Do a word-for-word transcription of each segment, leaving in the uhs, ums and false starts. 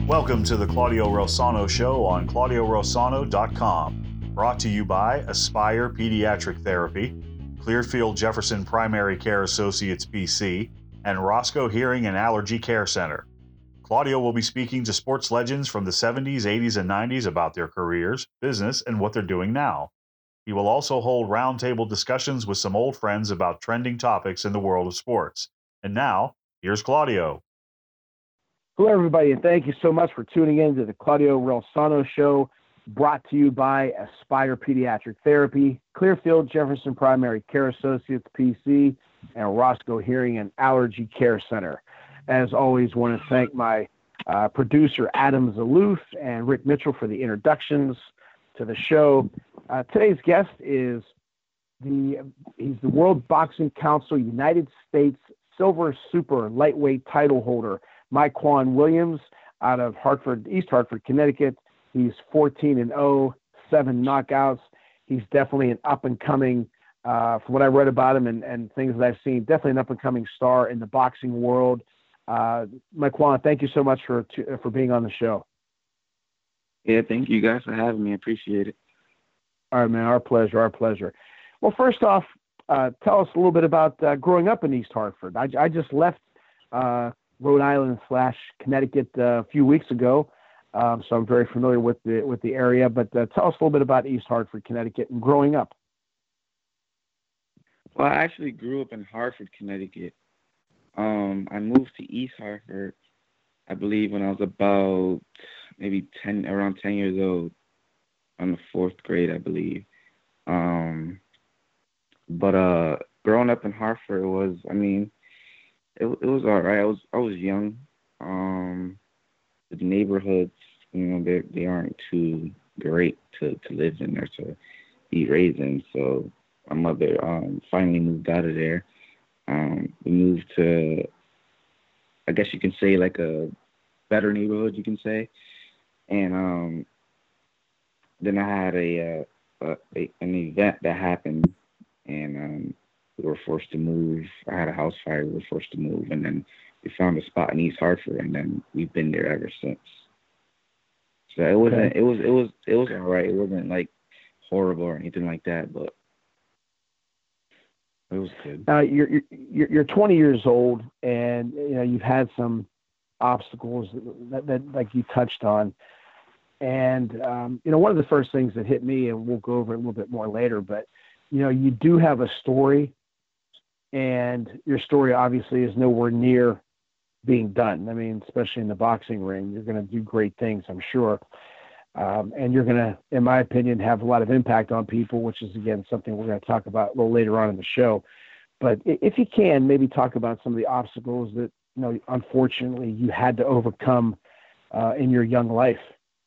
Welcome to the Claudio Rosano Show on claudio rosano dot com. Brought to you by Aspire Pediatric Therapy, Clearfield Jefferson Primary Care Associates P C, and Roscoe Hearing and Allergy Care Center. Claudio will be speaking to sports legends from the seventies, eighties, and nineties about their careers, business, and what they're doing now. He will also hold roundtable discussions with some old friends about trending topics in the world of sports. And now, here's Claudio. Hello, everybody, and thank you so much for tuning in to the Claudio Rosano Show, brought to you by Aspire Pediatric Therapy, Clearfield Jefferson Primary Care Associates P C, and Roscoe Hearing and Allergy Care Center. As always, want to thank my uh, producer, Adam Zaloof, and Rick Mitchell for the introductions to the show. Uh, today's guest is the he's the World Boxing Council United States Silver Super Lightweight title holder, Myquan Williams, out of Hartford, East Hartford, Connecticut. He's fourteen and oh, seven knockouts. He's definitely an up-and-coming, uh, from what I read about him and, and things that I've seen, definitely an up-and-coming star in the boxing world. Uh, Myquan, thank you so much for to, for being on the show. Yeah, thank you guys for having me. I appreciate it. All right, man, our pleasure, our pleasure. Well, first off, uh, tell us a little bit about uh, growing up in East Hartford. I, I just left uh, Rhode Island slash Connecticut uh, a few weeks ago, um, so I'm very familiar with the with the area. But uh, tell us a little bit about East Hartford, Connecticut, and growing up. Well, I actually grew up in Hartford, Connecticut. Um, I moved to East Hartford, I believe, when I was about maybe ten, around ten years old, on the fourth grade, I believe. Um, but uh, growing up in Hartford was, I mean, it it was all right. I was I was young. Um, the neighborhoods, you know, they they aren't too great to, to live in or to be raised in. So my mother um finally moved out of there. Um, we moved to, I guess you can say, like a better neighborhood, you can say. And um, then I had a, uh, a an event that happened, and um, we were forced to move. I had a house fire. We were forced to move, and then we found a spot in East Hartford, and then we've been there ever since. So it wasn't. Okay. It was. It was. It was all right. It wasn't like horrible or anything like that, but it was good. Now you're you're you're twenty years old, and you know you've had some obstacles that, that like you touched on. And, um, you know, one of the first things that hit me, and we'll go over it a little bit more later, but, you know, you do have a story, and your story obviously is nowhere near being done. I mean, especially in the boxing ring, you're going to do great things, I'm sure. Um, and you're going to, in my opinion, have a lot of impact on people, which is, again, something we're going to talk about a little later on in the show. But if you can, maybe talk about some of the obstacles that, you know, unfortunately you had to overcome uh, in your young life.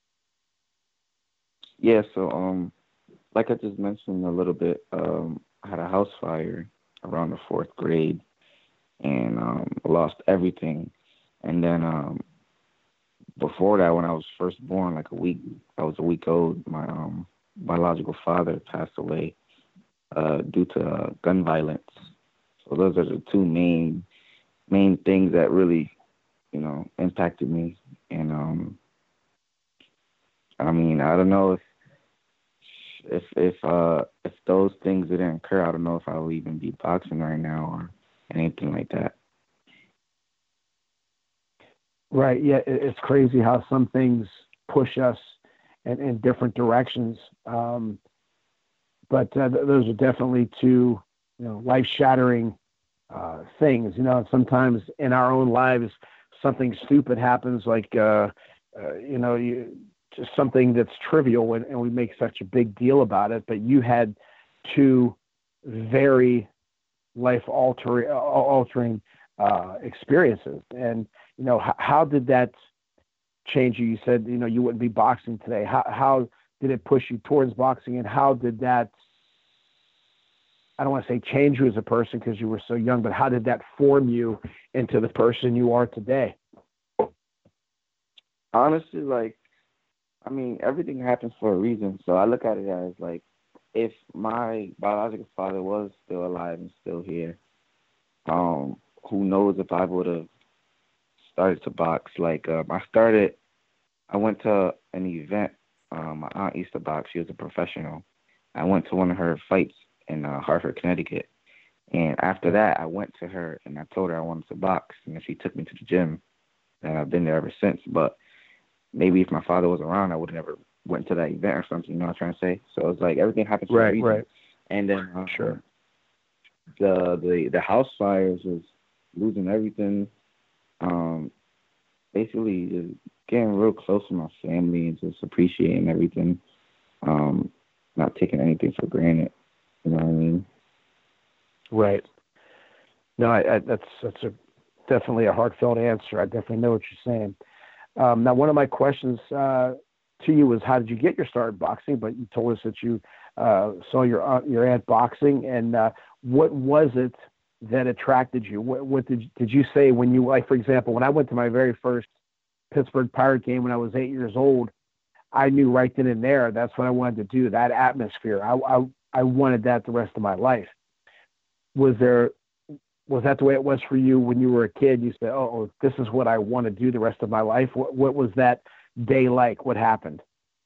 Yeah, so um, like I just mentioned a little bit, um, I had a house fire around the fourth grade, and um, lost everything. And then um, before that, when I was first born, like a week, I was a week old, my um, biological father passed away uh, due to uh, gun violence. So those are the two main main things that really, you know, impacted me. And um, I mean, I don't know if if if uh if those things didn't occur, I don't know if I would even be boxing right now or anything like that. Right. Yeah, it's crazy how some things push us in, in different directions. Um, but uh, th- those are definitely two, you know, life-shattering uh, things. You know, sometimes in our own lives, something stupid happens, like uh, uh, you know, you. just something that's trivial, and, and we make such a big deal about it, but you had two very life altering, altering uh, experiences. And, you know, how, how did that change you? You said, you know, you wouldn't be boxing today. How, how did it push you towards boxing, and how did that, I don't want to say change you as a person because you were so young, but how did that form you into the person you are today? Honestly, like, I mean, everything happens for a reason. So I look at it as, like, if my biological father was still alive and still here, um, who knows if I would have started to box. Like, um, I started I went to an event. Um, my aunt used to box. She was a professional. I went to one of her fights in uh, Hartford, Connecticut. And after that, I went to her and I told her I wanted to box. And then she took me to the gym. And I've been there ever since. But maybe if my father was around, I would have never went to that event or something. You know what I'm trying to say? So it's like everything happens for Right, a reason. right. And then um, Sure. the the the house fires was losing everything. Um, basically, just getting real close to my family and just appreciating everything. Um, not taking anything for granted. You know what I mean? Right. No, I, I, that's that's a definitely a heartfelt answer. I definitely know what you're saying. Um, now, one of my questions uh, to you was, how did you get your start in boxing? But you told us that you uh, saw your aunt, your aunt boxing, and uh, what was it that attracted you? What, what did did you say when you, like, for example, when I went to my very first Pittsburgh Pirate game when I was eight years old, I knew right then and there that's what I wanted to do. That atmosphere, I I, I wanted that the rest of my life. Was there Was that the way it was for you when you were a kid? You said, oh, this is what I want to do the rest of my life. What, what was that day like? What happened?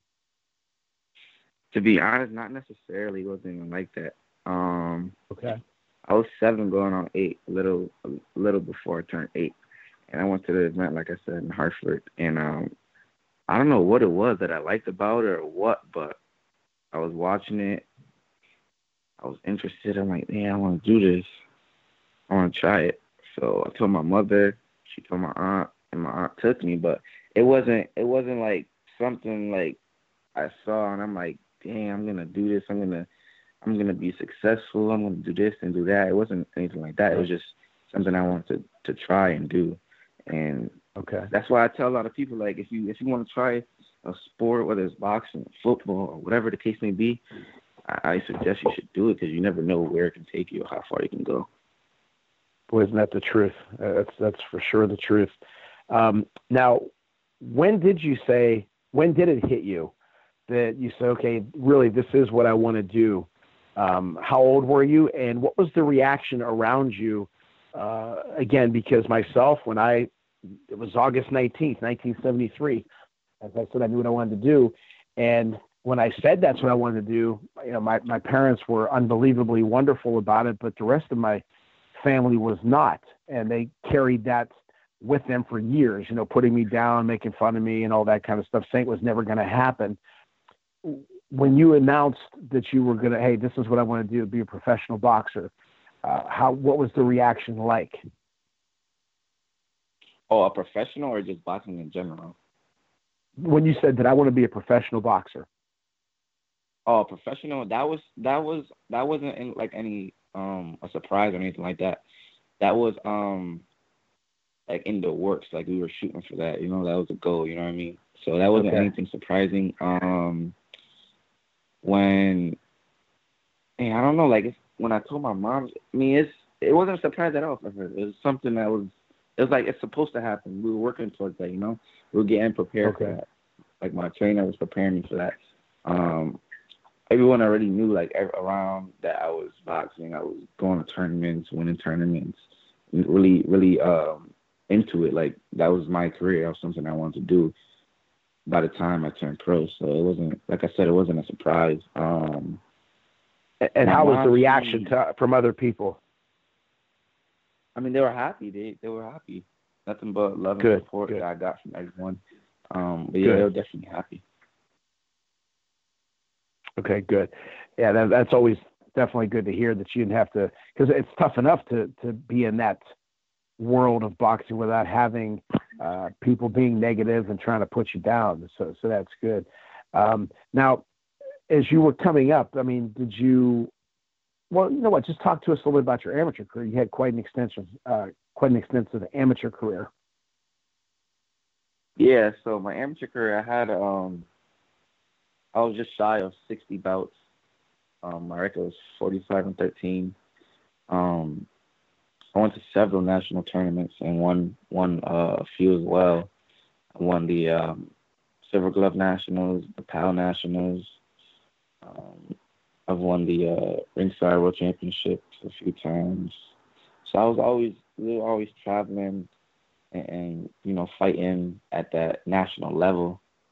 To be honest, not necessarily. It wasn't even like that. Um, Okay. I was seven going on eight, a little, a little before I turned eight. And I went to the event, like I said, in Hartford. And um, I don't know what it was that I liked about it or what, but I was watching it. I was interested. I'm like, man, I want to do this. I want to try it. So I told my mother. She told my aunt, and my aunt took me. But it wasn't. It wasn't like something like I saw, and I'm like, dang, I'm gonna do this. I'm gonna, I'm gonna be successful. I'm gonna do this and do that. It wasn't anything like that. It was just something I wanted to, to try and do. And okay, that's why I tell a lot of people, like, if you if you want to try a sport, whether it's boxing, football, or whatever the case may be, I, I suggest you should do it because you never know where it can take you or how far you can go. Boy, isn't that the truth? Uh, that's that's for sure the truth. Um, now, when did you say? When did it hit you that you said, okay, really, this is what I want to do? Um, how old were you, and what was the reaction around you? Uh, again, because myself, when I it was August nineteenth, nineteen seventy-three. As I said, I knew what I wanted to do, and when I said that's what I wanted to do, you know, my my parents were unbelievably wonderful about it, but the rest of my family was not, and they carried that with them for years, you know, putting me down, making fun of me and all that kind of stuff, saying it was never going to happen. When you announced that you were going to, hey, this is what I want to do, be a professional boxer, uh, how, what was the reaction like? Oh, a professional or just boxing in general? When you said that I want to be a professional boxer. Oh, professional, that was, that was, that wasn't in, like any, um, a surprise or anything like that. That was, um, like in the works, like we were shooting for that, you know, that was a goal, you know what I mean? So that wasn't Okay. anything surprising. Um, when, and I don't know, like it's, when I told my mom, I mean, it's, it wasn't a surprise at all for her. It was something that was, it was like, it's supposed to happen. We were working towards that, you know, we were getting prepared Okay. for that. Like my trainer was preparing me for that. Um, everyone already knew, like around that I was boxing. I was going to tournaments, winning tournaments, really, really, um, into it. Like that was my career. That was something I wanted to do by the time I turned pro. So it wasn't, like I said, it wasn't a surprise. Um, and how was the mom, reaction she, to, from other people? I mean, they were happy. They they were happy. Nothing but love and Good, support good. that I got from everyone. Um, but yeah, Good. they were definitely happy. Okay, good. Yeah, that, that's always definitely good to hear that you didn't have to, because it's tough enough to, to be in that world of boxing without having uh, people being negative and trying to put you down. So, so that's good. Um, now, as you were coming up, I mean, did you? Well, you know what? Just talk to us a little bit about your amateur career. You had quite an extensive, uh, quite an extensive amateur career. Yeah. So my amateur career, I had um, I was just shy of sixty bouts. Um, my record was forty-five and thirteen. Um, I went to several national tournaments and won won uh, a few as well. I won the um, Silver Glove Nationals, the P A L Nationals. Um, I've won the uh, Ringside World Championships a few times. So I was always, we were always traveling and, and, you know, fighting at that national level.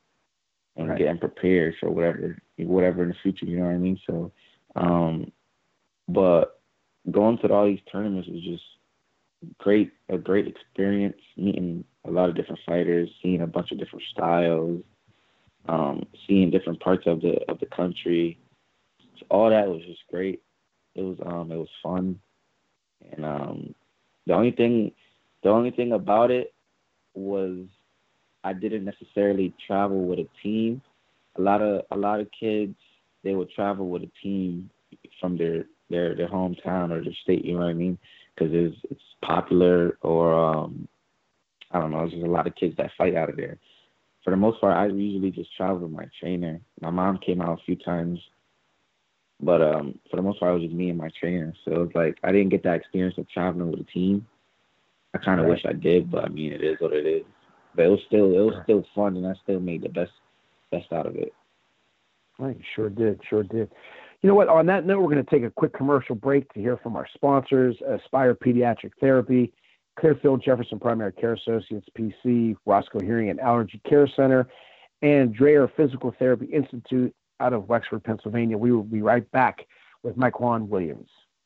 and Right. getting prepared for whatever whatever in the future. You know what I mean? So, um, but going to all these tournaments was just great, a great experience, meeting a lot of different fighters, seeing a bunch of different styles, um, seeing different parts of the of the country. So all that was just great. It was um it was fun, and um, the only thing the only thing about it was I didn't necessarily travel with a team. A lot of a lot of kids, they would travel with a team from their their their hometown or their state. You know what I mean? Because it's it's popular, or um, I don't know. There's just a lot of kids that fight out of there. For the most part, I usually just travel with my trainer. My mom came out a few times, but um, for the most part, it was just me and my trainer. So it's like I didn't get that experience of traveling with a team. I kind of Right. wish I did, but I mean, it is what it is. But it was still it was Sure. still fun, and I still made the best best out of it. Right, sure did, sure did. You know what? On that note, we're going to take a quick commercial break to hear from our sponsors: Aspire Pediatric Therapy, Clearfield Jefferson Primary Care Associates, P C, Roscoe Hearing and Allergy Care Center, and Dreyer Physical Therapy Institute out of Wexford, Pennsylvania. We will be right back with Mike Juan Williams.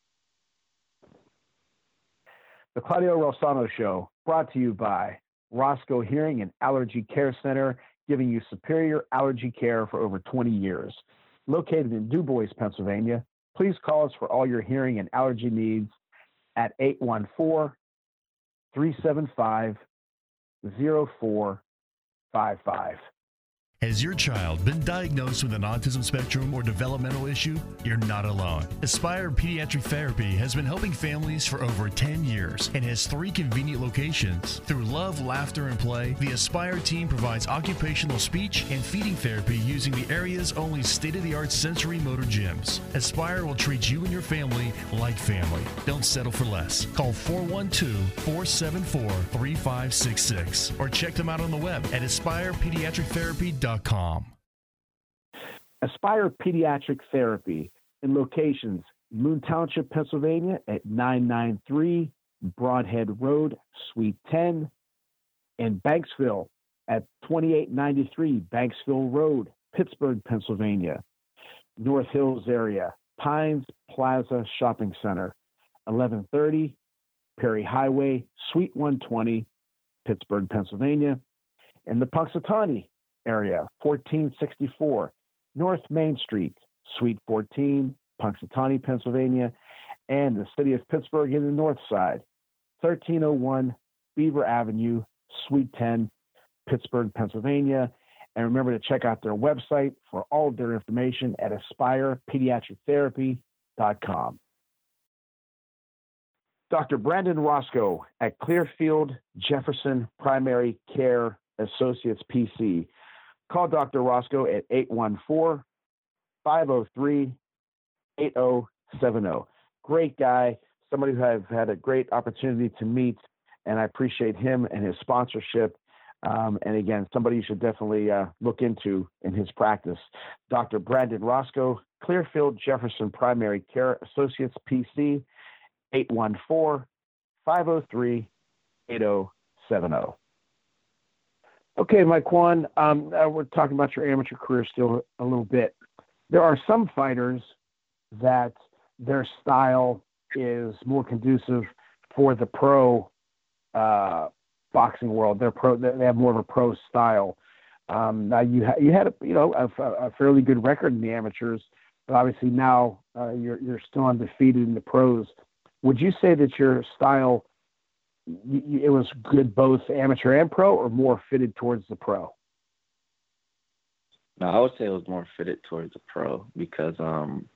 The Claudio Rosano Show, brought to you by Roscoe Hearing and Allergy Care Center, giving you superior allergy care for over twenty years. Located in DuBois, Pennsylvania, please call us for all your hearing and allergy needs at eight one four, three seven five, zero four five five. Has your child been diagnosed with an autism spectrum or developmental issue? You're not alone. Aspire Pediatric Therapy has been helping families for over ten years and has three convenient locations. Through love, laughter, and play, the Aspire team provides occupational speech and feeding therapy using the area's only state-of-the-art sensory motor gyms. Aspire will treat you and your family like family. Don't settle for less. Call four one two, four seven four, three five six six or check them out on the web at aspire pediatric therapy dot com. Aspire Pediatric Therapy in locations: Moon Township, Pennsylvania at nine ninety-three Broadhead Road, Suite ten, and Banksville at twenty-eight ninety-three Banksville Road, Pittsburgh, Pennsylvania. North Hills area, Pines Plaza Shopping Center, eleven thirty Perry Highway, Suite one twenty, Pittsburgh, Pennsylvania. And the Punxsutawney area, fourteen sixty-four North Main Street, Suite fourteen, Punxsutawney, Pennsylvania, and the city of Pittsburgh in the north side, thirteen oh one Beaver Avenue, Suite ten, Pittsburgh, Pennsylvania. And remember to check out their website for all of their information at aspire pediatric therapy dot com. Doctor Brandon Roscoe at Clearfield Jefferson Primary Care Associates, P C. Call Doctor Roscoe at eight one four, five oh three, eight oh seven oh. Great guy, somebody who I've had a great opportunity to meet, and I appreciate him and his sponsorship. Um, and again, somebody you should definitely uh, look into in his practice. Doctor Brandon Roscoe, Clearfield Jefferson Primary Care Associates, P C, eight one four, five oh three, eight oh seven oh. Okay, Mike Juan, um, uh, we're talking about your amateur career still a little bit. There are some fighters that their style is more conducive for the pro uh, boxing world. They're pro. They have more of a pro style. Um, now you ha- you had a, you know a, a fairly good record in the amateurs, but obviously now uh, you're you're still undefeated in the pros. Would you say that your style, it was good both amateur and pro, or more fitted towards the pro? No, I would say it was more fitted towards the pro because, um,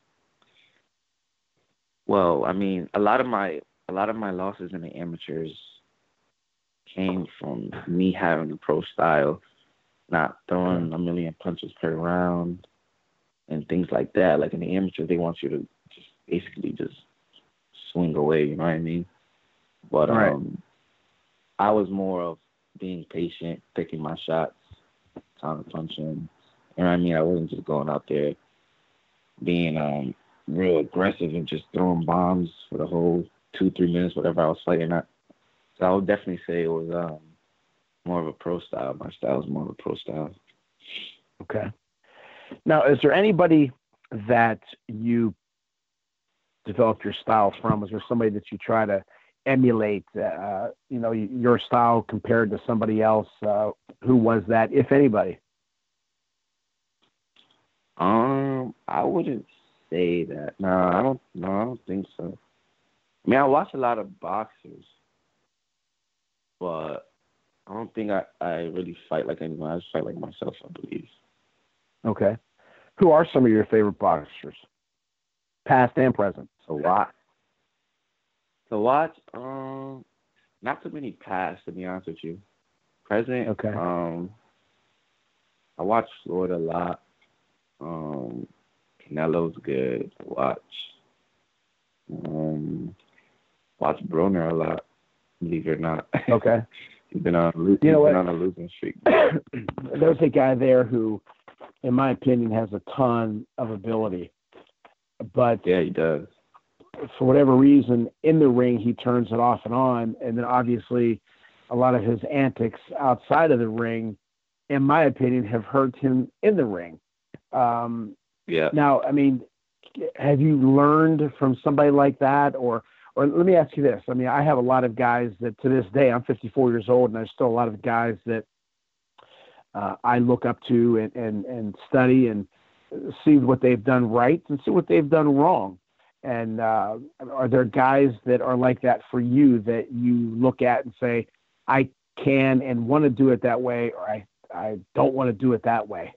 well, I mean, a lot of my a lot of my losses in the amateurs came from me having the pro style, not throwing a million punches per round and things like that. Like in the amateurs, they want you to just basically just swing away. You know what I mean? But Right. um, I was more of being patient, picking my shots, counter punching. You know what I mean? I wasn't just going out there being um real aggressive and just throwing bombs for the whole two, three minutes, whatever I was fighting at. So I would definitely say it was um more of a pro style. My style was more of a pro style. Okay. Now, is there anybody that you developed your style from? Was there somebody that you try to emulate, uh, you know, your style compared to somebody else? Uh, who was that, if anybody? Um, I wouldn't say that. No, I don't. No, I don't think so. I mean, I watch a lot of boxers, but I don't think I, I really fight like anyone. I just fight like myself, I believe. Okay. Who are some of your favorite boxers, past and present? To watch, to watch, um, not too many past, to be honest with you. Present, okay. Um, I watch Floyd a lot. Um, Canelo's good to watch. Um, watch Broner a lot, believe it or not. Okay. He's been on, lo- you know been what? on a losing streak. There's a guy there who, in my opinion, has a ton of ability. But yeah, he does. For whatever reason, in the ring, he turns it off and on. And then obviously a lot of his antics outside of the ring, in my opinion, have hurt him in the ring. Um, yeah. Now, I mean, have you learned from somebody like that? Or, or let me ask you this. I mean, I have a lot of guys that to this day, I'm fifty-four years old, and there's still a lot of guys that uh, I look up to and, and, and study and see what they've done right and see what they've done wrong. And uh, are there guys that are like that for you that you look at and say, I can and want to do it that way, or I, I don't want to do it that way?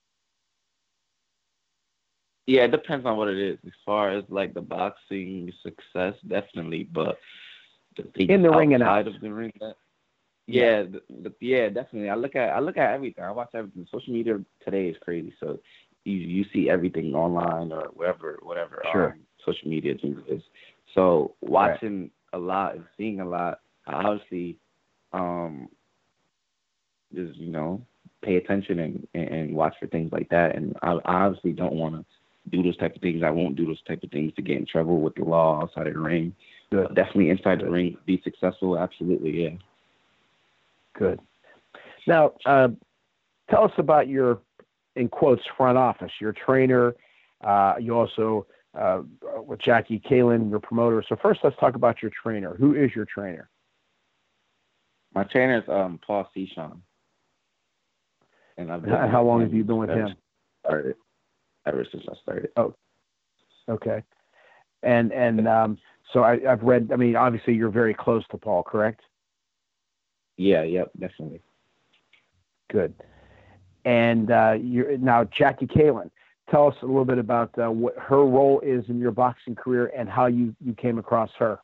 Yeah, it depends on what it is. As far as like the boxing success, definitely, but the things in the ring and outside out of the ring, that, yeah, the, the, yeah, definitely. I look at I look at everything. I watch everything. Social media today is crazy, so you you see everything online or whatever, whatever. Sure. Um, social media things is. So watching right. a lot and seeing a lot, I obviously, um, just you know, pay attention and, and watch for things like that. And I, I obviously don't want to do those type of things. I won't do those type of things to get in trouble with the law outside of the ring. Good. Definitely inside Good. the ring, be successful. Absolutely, yeah. Good. Now, uh, tell us about your, in quotes, front office, your trainer. Uh, you also, uh, with Jackie Kalin, your promoter. So first, let's talk about your trainer. Who is your trainer? My trainer is um, Paul Cechon. And I've been How long have you been with him? Started, ever since I started. Oh, okay. And and um, so I, I've read. I mean, obviously, you're very close to Paul, correct? Yeah. Yep. Definitely. Good. And uh, you're now Jackie Kalin. Tell us a little bit about uh, what her role is in your boxing career and how you, you came across her.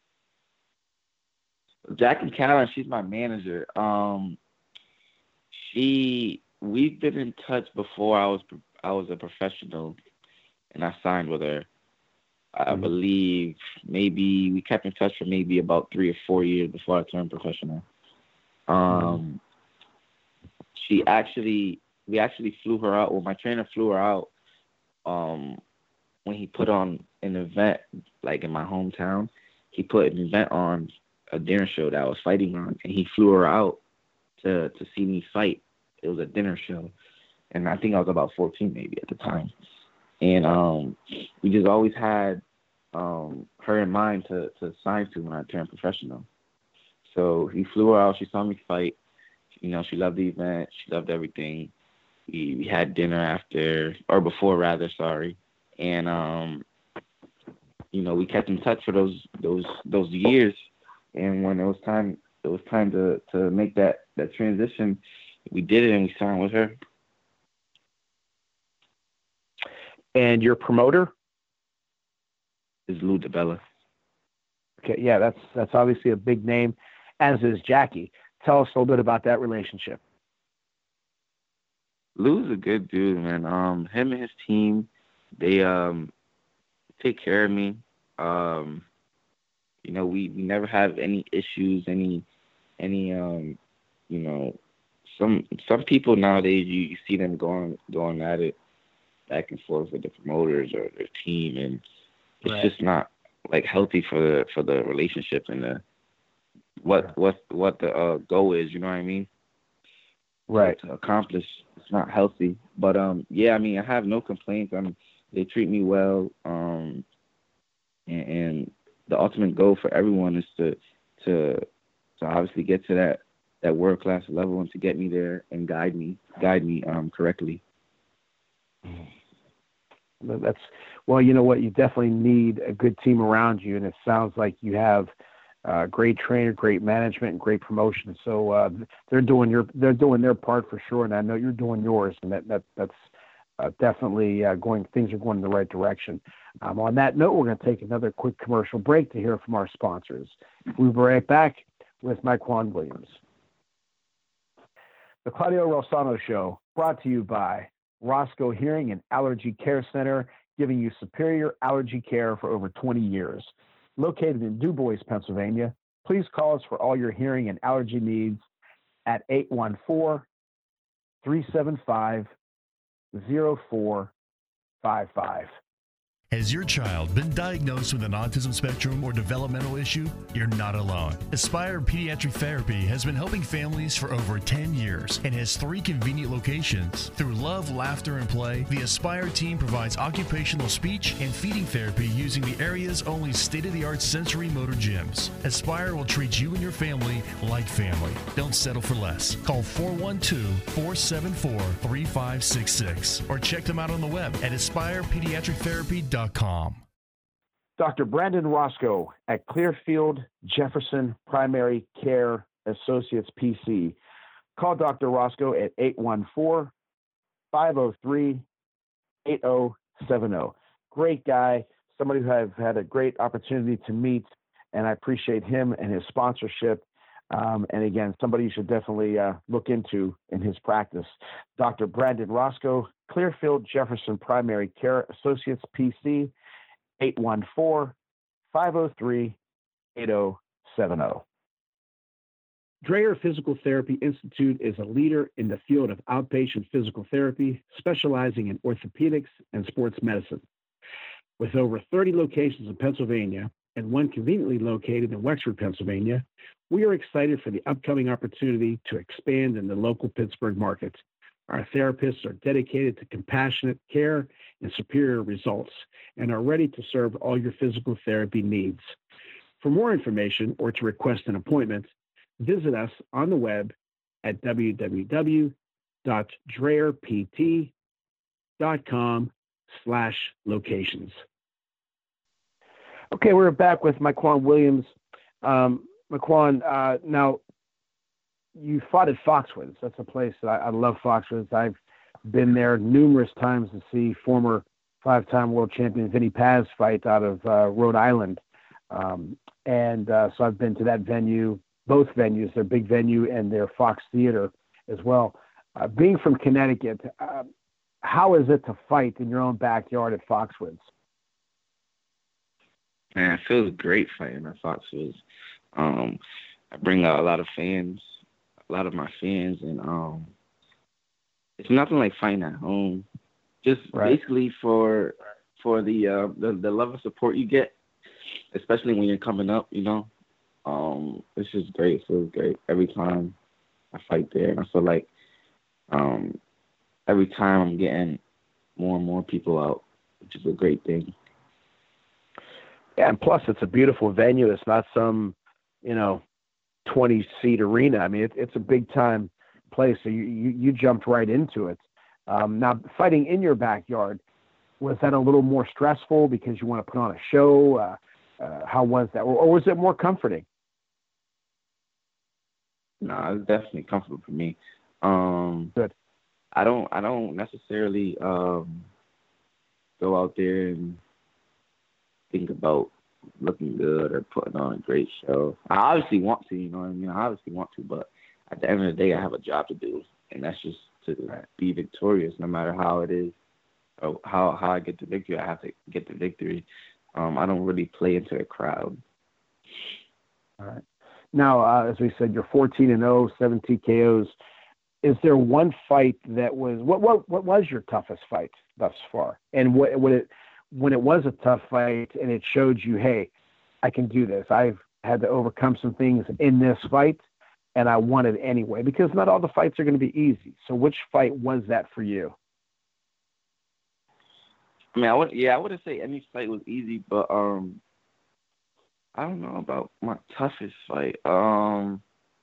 Jackie Kalin, she's my manager. Um, she, we've been in touch before I was I was a professional, and I signed with her. I mm-hmm. believe maybe we kept in touch for maybe about three or four years before I turned professional. Um, mm-hmm. She actually, we actually flew her out. Well, my trainer flew her out. Um, when he put on an event, like in my hometown, he put an event on, a dinner show that I was fighting on, and he flew her out to, to see me fight. It was a dinner show, and I think I was about fourteen maybe at the time. And um, we just always had um, her in mind to, to sign to when I turned professional. So he flew her out. She saw me fight. You know, she loved the event. She loved everything. We, we had dinner after, or before rather, sorry. And, um, you know, we kept in touch for those those those years. And when it was time, it was time to, to make that, that transition, we did it and we signed with her. And your promoter is Lou DiBella. Okay, yeah, that's that's obviously a big name, as is Jackie. Tell us a little bit about that relationship. Lou's a good dude, man. Um, him and his team, they um take care of me. Um, you know, we, we never have any issues, any any um, you know, some some people nowadays you, you see them going going at it back and forth with the promoters or their team, and it's right. just not like healthy for the for the relationship and the what what what the uh, goal is. You know what I mean? Right. So to accomplish that's not healthy. But um, yeah, I mean, I have no complaints. I'm they treat me well. Um, and, and the ultimate goal for everyone is to to to obviously get to that that world class level and to get me there and guide me guide me um correctly. That's well, you know what, you definitely need a good team around you, and it sounds like you have uh, great trainer, great management, and great promotion. So uh, they're doing your they're doing their part for sure, and I know you're doing yours, and that, that that's uh, definitely uh, going. Things are going in the right direction. Um, on that note, we're going to take another quick commercial break to hear from our sponsors. We'll be right back with Myquan Williams. The Claudio Rosano Show, brought to you by Roscoe Hearing and Allergy Care Center, giving you superior allergy care for over twenty years. Located in DuBois, Pennsylvania, please call us for all your hearing and allergy needs at eight one four, three seven five, zero four five five. Has your child been diagnosed with an autism spectrum or developmental issue? You're not alone. Aspire Pediatric Therapy has been helping families for over ten years and has three convenient locations. Through love, laughter, and play, the Aspire team provides occupational speech and feeding therapy using the area's only state-of-the-art sensory motor gyms. Aspire will treat you and your family like family. Don't settle for less. Call four one two, four seven four, three five six six or check them out on the web at aspire pediatric therapy dot com. Doctor Brandon Roscoe at Clearfield Jefferson Primary Care Associates P C. Call Doctor Roscoe at eight one four, five zero three, eight zero seven zero. Great guy, somebody who I've had a great opportunity to meet, and I appreciate him and his sponsorship. Um, and again, somebody you should definitely uh, look into in his practice. Doctor Brandon Roscoe, Clearfield Jefferson Primary Care Associates P C, eight one four, five zero three, eight zero seven zero. Dreyer Physical Therapy Institute is a leader in the field of outpatient physical therapy, specializing in orthopedics and sports medicine. With over thirty locations in Pennsylvania and one conveniently located in Wexford, Pennsylvania, we are excited for the upcoming opportunity to expand in the local Pittsburgh market. Our therapists are dedicated to compassionate care and superior results and are ready to serve all your physical therapy needs. For more information or to request an appointment, visit us on the web at w w w dot dreyer p t dot com slash locations. Okay, we're back with Myquan Williams. Um, Myquan, uh, now, you fought at Foxwoods. That's a place that I, I love. Foxwoods. I've been there numerous times to see former five-time world champion Vinny Paz fight out of uh, Rhode Island. Um, and uh, so I've been to that venue, both venues, their big venue and their Fox Theater as well. Uh, being from Connecticut, uh, how is it to fight in your own backyard at Foxwoods? Man, it feels great fighting at Foxwoods. Um, I bring out a lot of fans, a lot of my fans, and um, it's nothing like fighting at home. Just right. basically for for the, uh, the the love and support you get, especially when you're coming up, you know. Um, it's just great. It feels great every time I fight there, and I feel like um, every time I'm getting more and more people out, which is a great thing. Yeah, and plus it's a beautiful venue. It's not some, you know, twenty-seat arena. I mean, it, it's a big-time place, so you, you, you jumped right into it. Um, now, fighting in your backyard, was that a little more stressful because you want to put on a show? Uh, uh, how was that? Or, or was it more comforting? No, it's definitely comfortable for me. Um, Good. I don't, I don't necessarily um, go out there and think about looking good or putting on a great show. I obviously want to, you know what I mean? I obviously want to, but at the end of the day, I have a job to do, and that's just to right. be victorious, no matter how it is, or how how I get the victory. I have to get the victory. Um, I don't really play into the crowd. All right. Now, uh, as we said, you're fourteen and oh, seven T K Os. Is there one fight that was what what what was your toughest fight thus far? And what what it when it was a tough fight and it showed you, hey, I can do this. I've had to overcome some things in this fight. and I won it anyway, because not all the fights are going to be easy. So which fight was that for you? I mean, I would, yeah, I wouldn't say any fight was easy, but um, I don't know about my toughest fight. Um,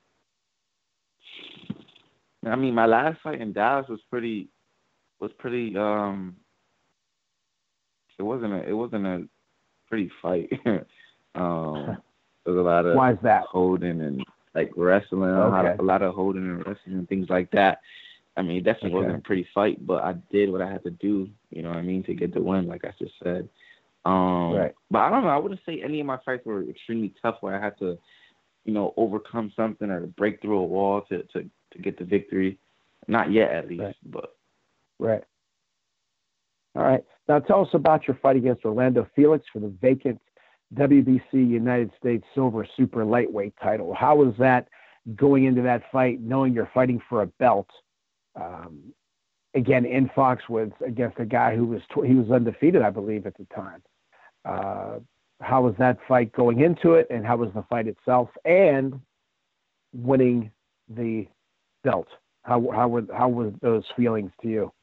I mean, my last fight in Dallas was pretty, was pretty. Um, it wasn't a, it wasn't a pretty fight. um, there was a lot of Why is that? holding and like wrestling, a, lot Okay. of, a lot of holding and wrestling and things like that. I mean, it definitely Okay. wasn't a pretty fight, but I did what I had to do, you know what I mean, to get the win, like I just said. Um, Right. But I don't know. I wouldn't say any of my fights were extremely tough where I had to, you know, overcome something or break through a wall to, to, to get the victory. Not yet, at least. Right. But Right. All right. Now tell us about your fight against Orlando Felix for the vacant W B C United States Silver Super Lightweight title. How was that going into that fight, knowing you're fighting for a belt? Um, again, in Foxwoods against a guy who was tw- he was undefeated, I believe, at the time. Uh, how was that fight going into it, and how was the fight itself, and winning the belt? How how were how were those feelings to you?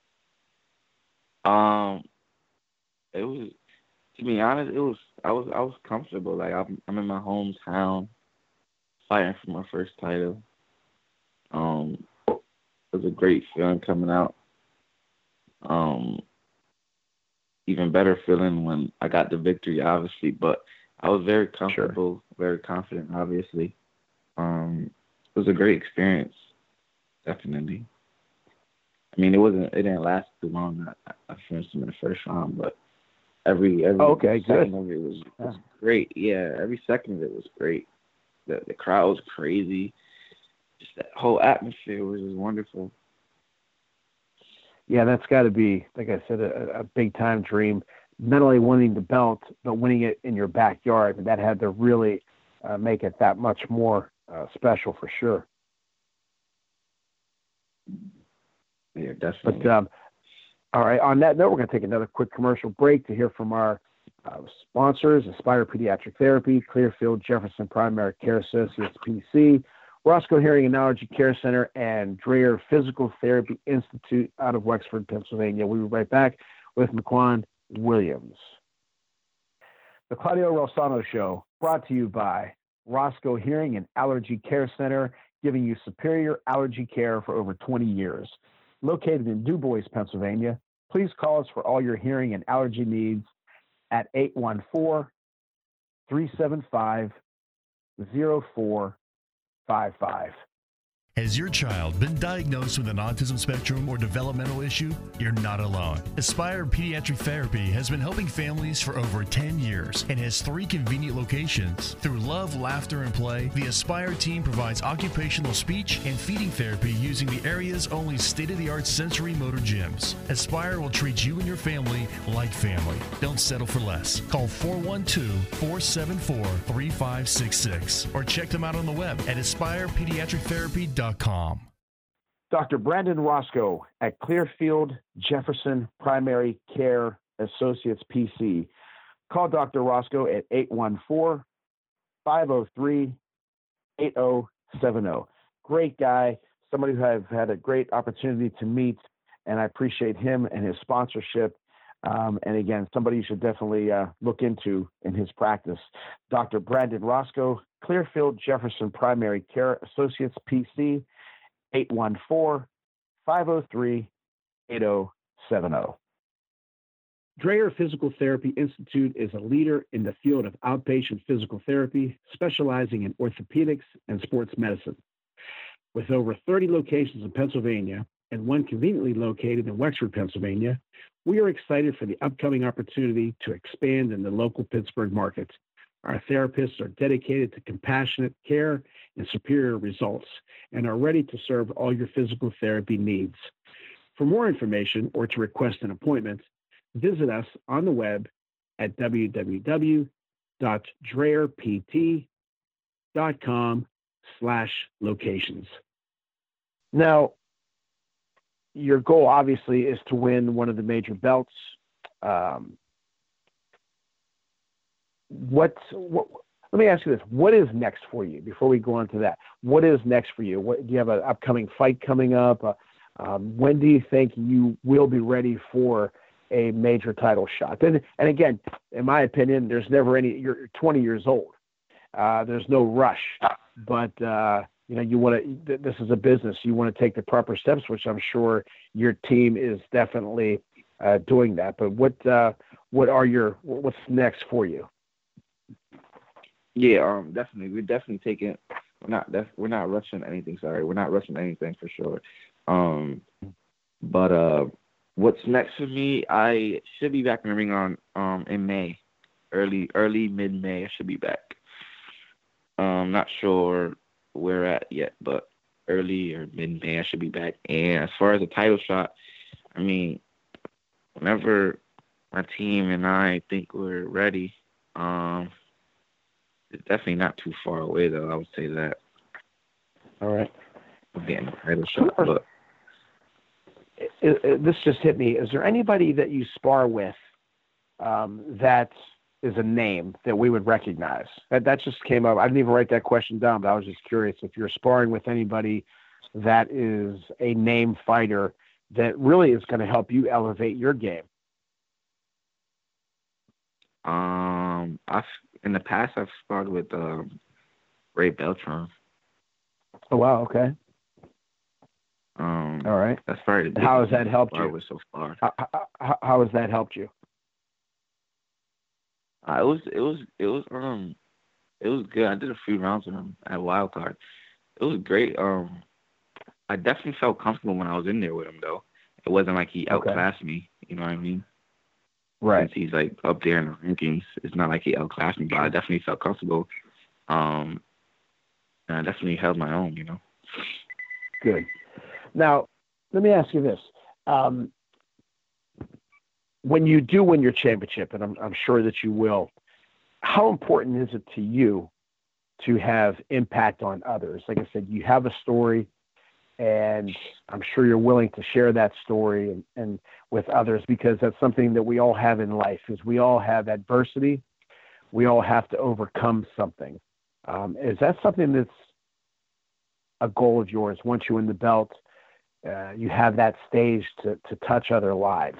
um, it was, to be honest, it was I was I was comfortable. Like I'm I'm in my hometown, fighting for my first title. Um, it was a great feeling coming out. Um, even better feeling when I got the victory, obviously. But I was very comfortable, sure. very confident, obviously. Um, it was a great experience, definitely. I mean, it wasn't. It didn't last too long. I, I finished him in the first round, but every every oh, okay, second good. of it was, was great. Yeah, every second of it was great. The the crowd was crazy. Just that whole atmosphere was just wonderful. Yeah, that's got to be, like I said, a, a big time dream. Not only winning the belt, but winning it in your backyard. And that had to really uh, make it that much more uh, special for sure. Yeah, definitely. But um, all right, on that note, we're going to take another quick commercial break to hear from our uh, sponsors: Aspire Pediatric Therapy, Clearfield Jefferson Primary Care Associates P C, Roscoe Hearing and Allergy Care Center, and Dreyer Physical Therapy Institute out of Wexford, Pennsylvania. We'll be right back with McQuan Williams. The Claudio Rosano Show, brought to you by Roscoe Hearing and Allergy Care Center, giving you superior allergy care for over twenty years. Located in DuBois, Pennsylvania, please call us for all your hearing and allergy needs at eight one four, three seven five, zero four five five. Has your child been diagnosed with an autism spectrum or developmental issue? You're not alone. Aspire Pediatric Therapy has been helping families for over ten years and has three convenient locations. Through love, laughter, and play, the Aspire team provides occupational speech and feeding therapy using the area's only state-of-the-art sensory motor gyms. Aspire will treat you and your family like family. Don't settle for less. Call four one two, four seven four, three five six six or check them out on the web at aspire pediatric therapy dot com. Doctor Brandon Roscoe at Clearfield Jefferson Primary Care Associates P C. Call Doctor Roscoe at eight one four, five oh three, eight oh seven oh. Great guy, somebody who I've had a great opportunity to meet, and I appreciate him and his sponsorship. Um, and again, somebody you should definitely uh, look into in his practice. Doctor Brandon Roscoe, Clearfield Jefferson Primary Care Associates P C, eight one four, five oh three, eight oh seven oh. Dreyer Physical Therapy Institute is a leader in the field of outpatient physical therapy, specializing in orthopedics and sports medicine. With over thirty locations in Pennsylvania and one conveniently located in Wexford, Pennsylvania, we are excited for the upcoming opportunity to expand in the local Pittsburgh market. Our therapists are dedicated to compassionate care and superior results and are ready to serve all your physical therapy needs. For more information or to request an appointment, visit us on the web at w w w dot dreyer p t dot com slash locations. Now, your goal obviously is to win one of the major belts. Um, what, what let me ask you this: what is next for you? Before we go on to that, what is next for you? What, do you have an upcoming fight coming up? Uh, um, when do you think you will be ready for a major title shot? And, and again, in my opinion, there's never any. You're twenty years old. Uh, there's no rush, but uh, you know, you want to. This is a business. You want to take the proper steps, which I'm sure your team is definitely uh, doing that. But what uh, what are your what's next for you? Yeah, um, definitely. We're definitely taking. We're not. Def, we're not rushing anything. Sorry, we're not rushing anything for sure. Um, but uh, what's next for me? I should be back in the ring on um in May, early early mid May. I should be back. Um, not sure where we're at yet, but early or mid May I should be back. And as far as the title shot, I mean, whenever my team and I think we're ready, um. It's definitely not too far away, though. I would say that. All right. I'm getting a title shot, but it, it, this just hit me. Is there anybody that you spar with um, that is a name that we would recognize? That that just came up. I didn't even write that question down, but I was just curious if you're sparring with anybody that is a name fighter that really is going to help you elevate your game. Um, I've in the past I've sparred with um, Ray Beltran. Oh wow, okay. Um, all right. That's probably the how has that helped you? So far, how, how, how has that helped you? Uh, it was it was it was um it was good. I did a few rounds with him at Wild Card. It was great. Um, I definitely felt comfortable when I was in there with him, though. It wasn't like he outclassed okay. me. You know what I mean? Right. Since he's like up there in the rankings, it's not like he outclassed me, but I definitely felt comfortable. Um, and I definitely held my own, you know. Good. Now, let me ask you this: um, when you do win your championship, and I'm, I'm sure that you will, how important is it to you to have impact on others? Like I said, you have a story, and I'm sure you're willing to share that story and, and with others, because that's something that we all have in life. Is we all have adversity. We all have to overcome something. Um, is that something that's a goal of yours? Once you win the belt, uh, you have that stage to, to touch other lives.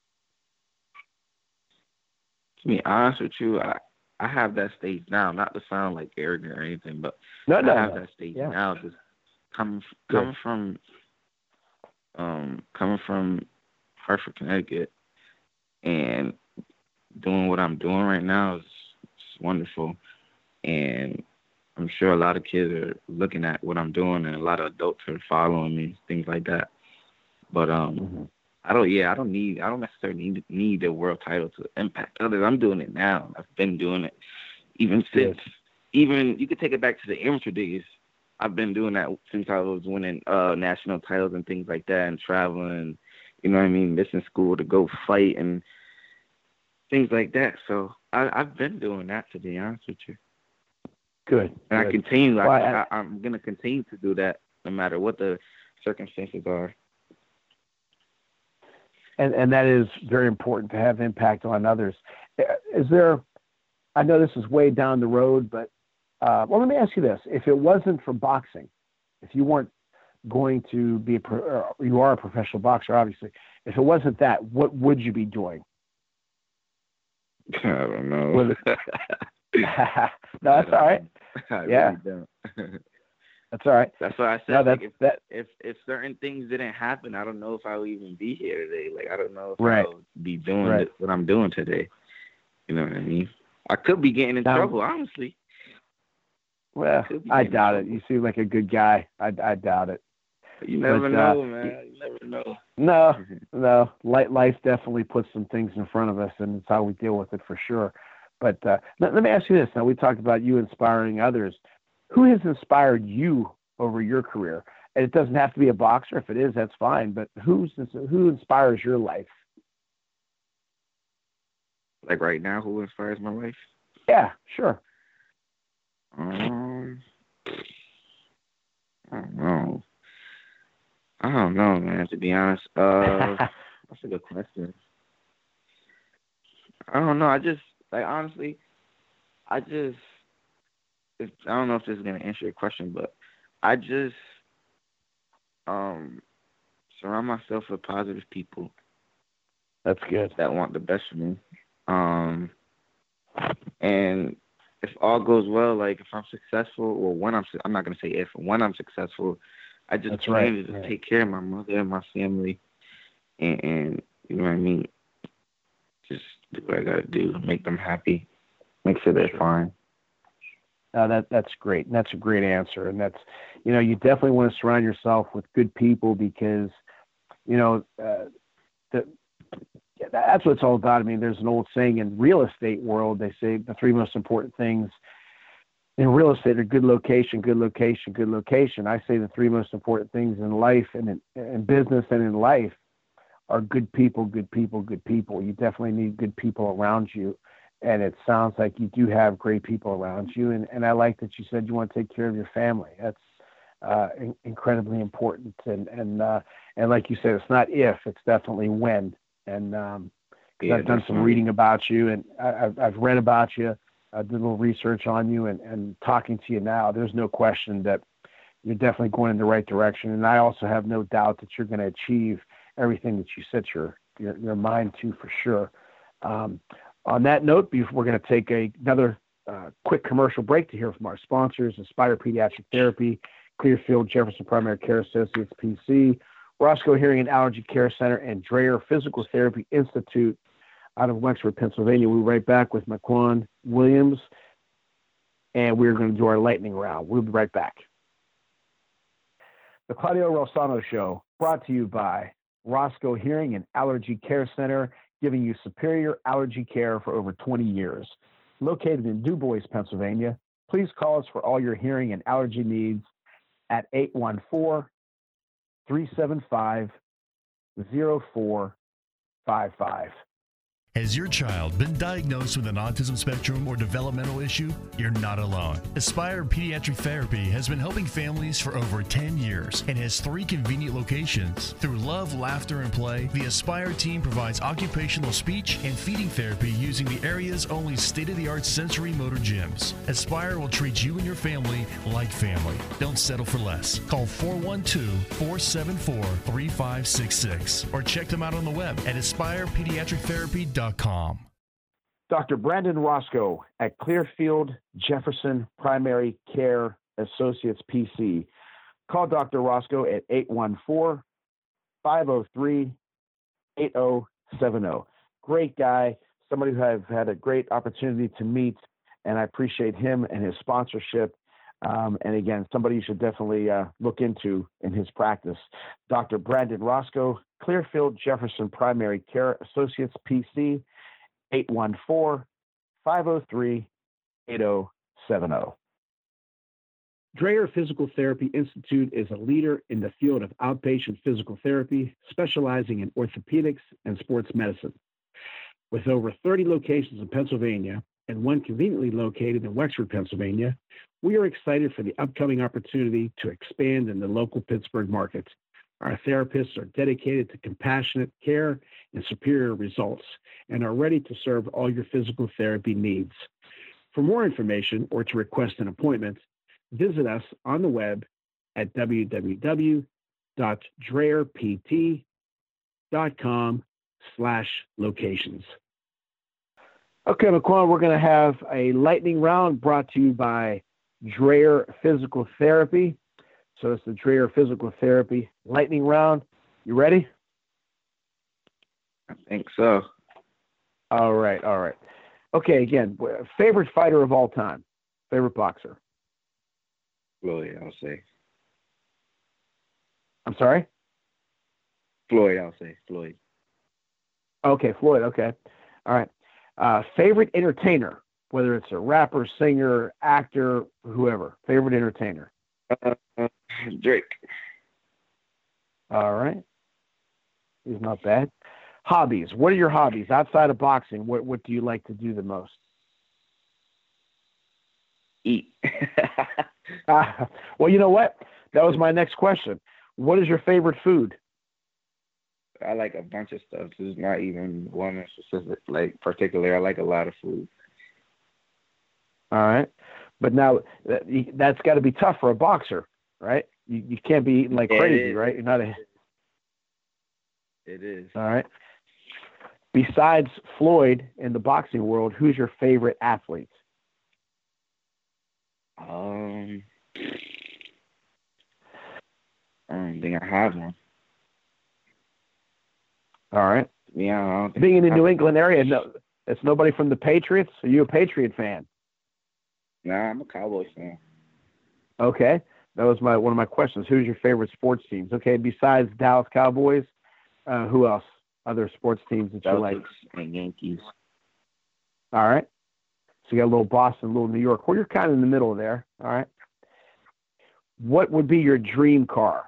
To be honest with you, I, I have that stage now. Not to sound like arrogant or anything, but no, no, I have no. that stage yeah. now. Just coming coming from um coming from Hartford, Connecticut, and doing what I'm doing right now is, is wonderful. And I'm sure a lot of kids are looking at what I'm doing, and a lot of adults are following me, things like that. But um, mm-hmm. I don't. Yeah, I don't need. I don't necessarily need need a world title to impact others. I'm doing it now. I've been doing it even since. Yes. Even you could take it back to the amateur days. I've been doing that since I was winning uh, national titles and things like that, and traveling. You know what I mean? Missing school to go fight and things like that. So I, I've been doing that, to be honest with you. Good. And good. I continue. Well, I, I, I, I'm going to continue to do that no matter what the circumstances are. And and that is very important to have impact on others. Is there? I know this is way down the road, but uh, well, let me ask you this: if it wasn't for boxing, if you weren't going to be a pro, you are a professional boxer, obviously. If it wasn't that, what would you be doing? I don't know. no, that's all right. I yeah, really don't. That's all right. That's what I said. No, like if, that, if if certain things didn't happen, I don't know if I would even be here today. Like I don't know if right. I would be doing right. what I'm doing today. You know what I mean? I could be getting in now, trouble, honestly. Well, I doubt it. You seem like a good guy. I, I doubt it. You never but, know, uh, man. You never know. No, no. Life definitely puts some things in front of us, and it's how we deal with it for sure. But uh, let, let me ask you this. Now, we talked about you inspiring others. Who has inspired you over your career? And it doesn't have to be a boxer. If it is, that's fine. But who's who inspires your life? Like right now, who inspires my life? Yeah, sure. Um, I don't know. I don't know, man, to be honest. Uh, that's a good question. I don't know. I just, like, honestly, I just, if, I don't know if this is gonna answer your question, but I just um surround myself with positive people. That's good. That want the best for me. Um, and if all goes well, like if I'm successful, or when I'm, I'm not gonna say if, when I'm successful, I just That's plan right. to just right. take care of my mother and my family, and, and you know what I mean. Just do what I gotta do, make them happy, make sure they're fine. Uh, that that's great. And that's a great answer. And that's, you know, you definitely want to surround yourself with good people because, you know, uh, the, that's what it's all about. I mean, there's an old saying in real estate world, they say the three most important things in real estate are good location, good location, good location. I say the three most important things in life and in, in business and in life are good people, good people, good people. You definitely need good people around you. And it sounds like you do have great people around you. And, and I like that you said you want to take care of your family. That's uh, in, incredibly important. And, and, uh, and like you said, it's not if, it's definitely when. And um, Yeah, I've done some definitely. reading about you, and I, I've, I've read about you. I did a little research on you, and, and talking to you now, there's no question that you're definitely going in the right direction. And I also have no doubt that you're going to achieve everything that you set your, your, your mind to for sure. Um, on that note, we're going to take a, another uh, quick commercial break to hear from our sponsors, Aspire Pediatric Therapy, Clearfield Jefferson Primary Care Associates, P C, Roscoe Hearing and Allergy Care Center, and Dreher Physical Therapy Institute out of Wexford, Pennsylvania. We'll be right back with Maquan Williams, and we're going to do our lightning round. We'll be right back. The Claudio Rosano Show, brought to you by Roscoe Hearing and Allergy Care Center, giving you superior allergy care for over twenty years. Located in DuBois, Pennsylvania, please call us for all your hearing and allergy needs at eight one four, three seven five, zero four five five. Has your child been diagnosed with an autism spectrum or developmental issue? You're not alone. Aspire Pediatric Therapy has been helping families for over ten years and has three convenient locations. Through love, laughter, and play, the Aspire team provides occupational speech and feeding therapy using the area's only state-of-the-art sensory motor gyms. Aspire will treat you and your family like family. Don't settle for less. Call four one two, four seven four, three five six six or check them out on the web at aspire pediatric therapy dot com. Doctor Brandon Roscoe at Clearfield Jefferson Primary Care Associates, P C. Call Doctor Roscoe at eight one four, five oh three, eight oh seven oh. Great guy, somebody who I've had a great opportunity to meet, and I appreciate him and his sponsorship. Um, and again, somebody you should definitely uh, look into in his practice. Doctor Brandon Roscoe, Clearfield Jefferson Primary Care Associates, P C, eight one four, five oh three, eight oh seven oh. Dreher Physical Therapy Institute is a leader in the field of outpatient physical therapy, specializing in orthopedics and sports medicine. With over thirty locations in Pennsylvania and one conveniently located in Wexford, Pennsylvania, we are excited for the upcoming opportunity to expand in the local Pittsburgh market. Our therapists are dedicated to compassionate care and superior results and are ready to serve all your physical therapy needs. For more information or to request an appointment, visit us on the web at w w w dot dreher p t dot com slash locations. Okay, McQuan, we're going to have a lightning round brought to you by Dreher Physical Therapy. So it's the Dreher Physical Therapy lightning round. You ready? I think so. All right, all right. Okay, again, favorite fighter of all time, favorite boxer. Floyd, I'll say. I'm sorry? Floyd, I'll say. Floyd. Okay, Floyd, okay. All right. Uh, favorite entertainer, whether it's a rapper, singer, actor, whoever. Favorite entertainer. Uh, uh, Drake. All right. He's not bad. Hobbies. What are your hobbies? Outside of boxing, what, what do you like to do the most? Eat. uh, well, you know what? That was my next question. What is your favorite food? I like a bunch of stuff. There's not even one in specific, like particular. I like a lot of food. All right. But now that, that's got to be tough for a boxer, right? You, you can't be eating like Yeah, crazy, right? You're not a. It is. All right. Besides Floyd in the boxing world, who's your favorite athlete? Um, I don't think I have one. All right. Yeah, I don't think Being in the I New have England area, no, it's nobody from the Patriots. Are you a Patriot fan? Nah, I'm a Cowboys fan. Okay. That was my one of my questions. Who's your favorite sports teams? Okay, besides Dallas Cowboys, uh, who else? Other sports teams that you like? Celtics and Yankees. All right. So you got a little Boston, a little New York. Well, you're kind of in the middle there. All right. What would be your dream car?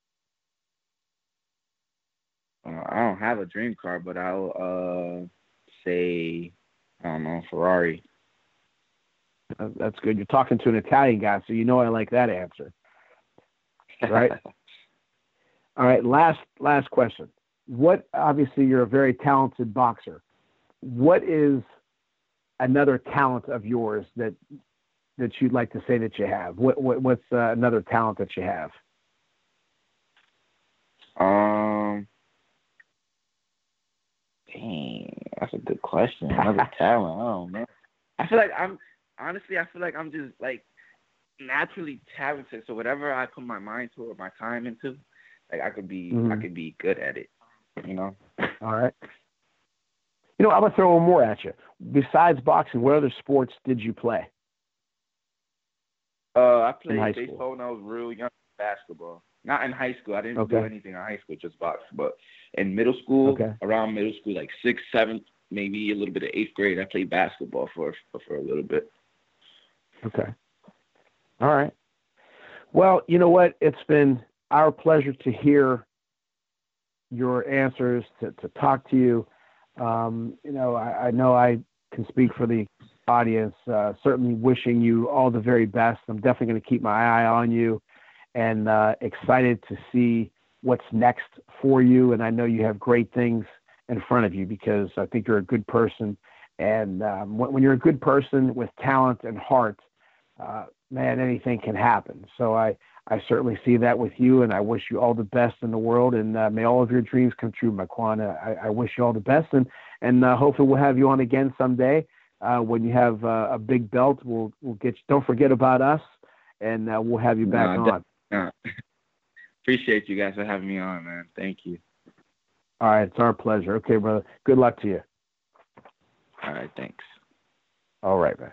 Uh, I don't have a dream car, but I'll uh, say, I don't know, Ferrari. Uh, that's good. You're talking to an Italian guy, so you know I like that answer. Right? All right. Last last question. What? Obviously, you're a very talented boxer. What is another talent of yours that that you'd like to say that you have? What, what what's uh, another talent that you have? Um, dang, that's a good question. Another talent. I don't know. I feel like I'm honestly. I feel like I'm just like naturally talented. So whatever I put my mind to or my time into, like I could be, Mm-hmm. I could be good at it. You know. All right. You know, I'm gonna throw one more at you. Besides boxing, what other sports did you play? Uh, I In high played school. baseball when I was real young. Basketball. Not in high school. I didn't do Okay. anything in high school, just box. But in middle school, Okay. around middle school, like sixth, seventh, maybe a little bit of eighth grade, I played basketball for for, for a little bit. Okay. All right. Well, you know what? It's been our pleasure to hear your answers, to, to talk to you. Um, you know, I, I know I can speak for the audience, uh, certainly wishing you all the very best. I'm definitely going to keep my eye on you and uh, excited to see what's next for you. And I know you have great things in front of you because I think you're a good person. And um, when, when you're a good person with talent and heart, uh, man, anything can happen. So I, I certainly see that with you, and I wish you all the best in the world, and uh, may all of your dreams come true, Makwan. I, I wish you all the best, and, and uh, hopefully we'll have you on again someday. Uh, when you have uh, a big belt, we'll, we'll get you. Don't forget about us, and uh, we'll have you back Nah, on. Nah. Appreciate you guys for having me on, man. Thank you. All right, it's our pleasure. Okay, brother. Good luck to you. All right, thanks. All right, man.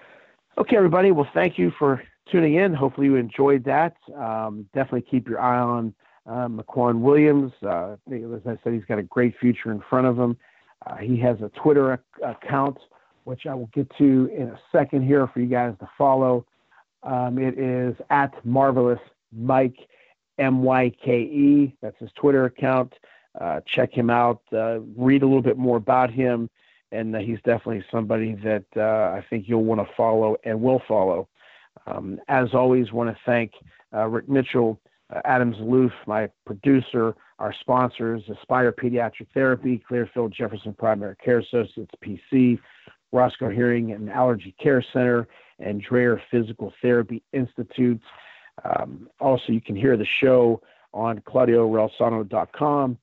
Okay, everybody. Well, thank you for tuning in. Hopefully you enjoyed that. Um, definitely keep your eye on uh, Makwan Williams. Uh, as I said, he's got a great future in front of him. Uh, he has a Twitter ac- account, which I will get to in a second here for you guys to follow. Um, it is at Marvelous Mike, M Y K E. That's his Twitter account. Uh, check him out. Uh, read a little bit more about him. And uh, he's definitely somebody that uh, I think you'll want to follow and will follow. Um, as always, want to thank uh, Rick Mitchell, uh, Adam Zaloof, my producer, our sponsors, Aspire Pediatric Therapy, Clearfield Jefferson Primary Care Associates, P C, Roscoe Hearing and Allergy Care Center, and Dreher Physical Therapy Institute. Um, also, you can hear the show on Claudio Relsano dot com,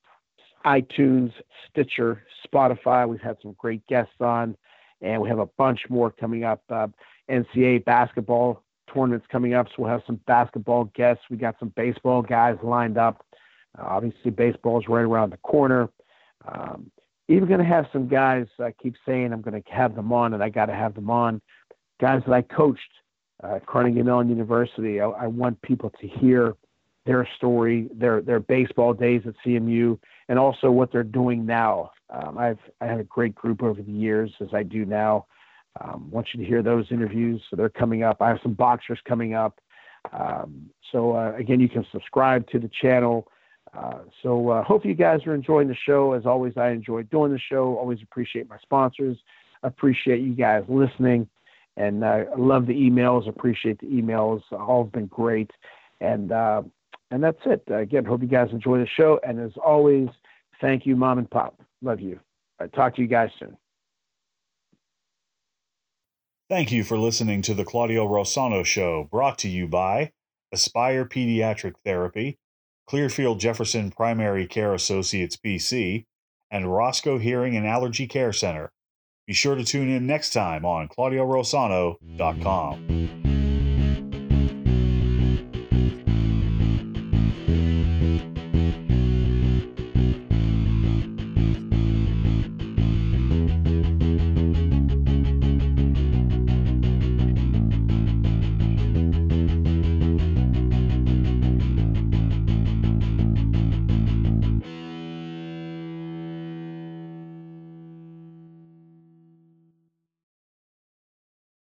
iTunes, Stitcher, Spotify. We've had some great guests on, and we have a bunch more coming up. Uh, N C A A basketball tournaments coming up, so we'll have some basketball guests. We got some baseball guys lined up. Uh, obviously, baseball is right around the corner. Um, even going to have some guys, I keep saying I'm going to have them on, and I got to have them on, guys that I coached uh, at Carnegie Mellon University. I, I want people to hear their story, their their baseball days at C M U, and also what they're doing now. Um, I've I had a great group over the years, as I do now. Um, I want you to hear those interviews. So they're coming up. I have some boxers coming up. Um, so uh, again, you can subscribe to the channel. Uh, so uh, hope you guys are enjoying the show. As always, I enjoy doing the show. Always appreciate my sponsors. Appreciate you guys listening, and uh, I love the emails. Appreciate the emails. All have been great, and uh, and that's it. Uh, again, hope you guys enjoy the show. And as always, thank you, Mom and Pop. Love you. I'll talk to you guys soon. Thank you for listening to the Claudio Rosano Show, brought to you by Aspire Pediatric Therapy, Clearfield Jefferson Primary Care Associates P C, and Roscoe Hearing and Allergy Care Center. Be sure to tune in next time on Claudio Rosano dot com.